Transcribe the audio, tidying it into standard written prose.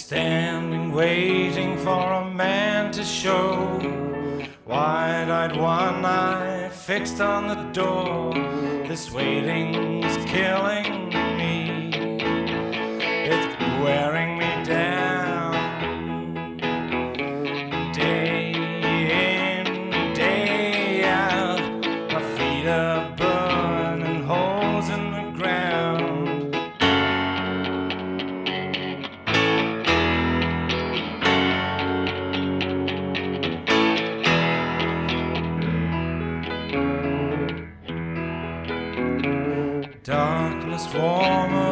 standing waiting for a man to show. Wide-eyed, one eye fixed on the door. This waiting's killing